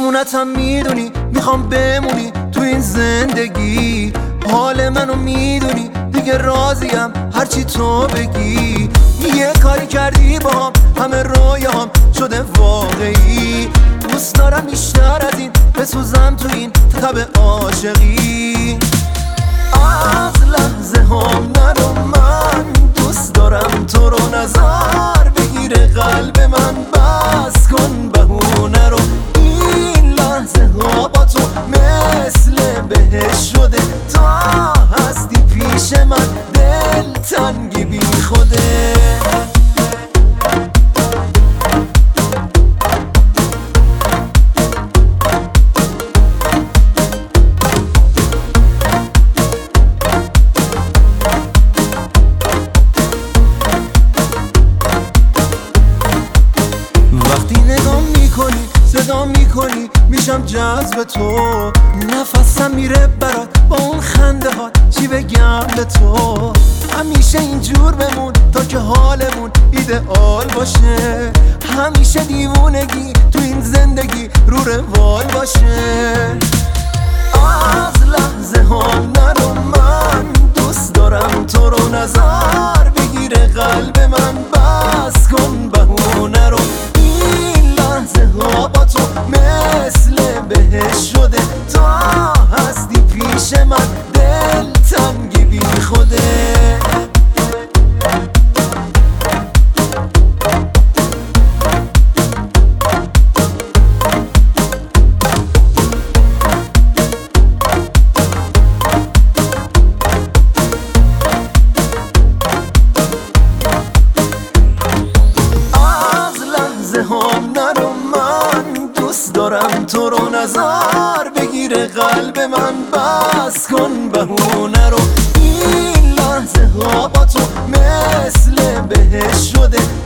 دیوونتم میدونی، میخوام بمونی تو این زندگی. حال منو میدونی دیگه، راضیم هرچی تو بگی. یه کاری کردی با هم، همه رویام شده واقعی. دوست دارم بیشتر از این بسوزم تو این تب عاشقی. از لحظه هم نرو، من دوست دارم تو رو. نظر بگیره قلب من، بس کن بهونه رو. این لحظه ها با تو مثل بهش شده. تا هستی پیش من دل تنگی بی خوده. وقتی نگاه میکنی، صدا میکنی، میشم جذب تو. نفسم میره برات با اون خنده ها، چی بگم به تو. همیشه اینجور بمون تا که حالمون ایدئال باشه. همیشه دیوونگی تو این زندگی رو روال باشه. از لحظه ها نرو، من دوست دارم تو رو. نظر بگیره قلب من، بس کن بهونه رو. این لحظه ها با تو مثل بهش شده. تا هستی پیش من دل تنگی بی خوده. دوست دارم تو رو. نظر بگیره قلب من، بس کن بهونه رو. این لحظه ها با تو مثل بهش شده.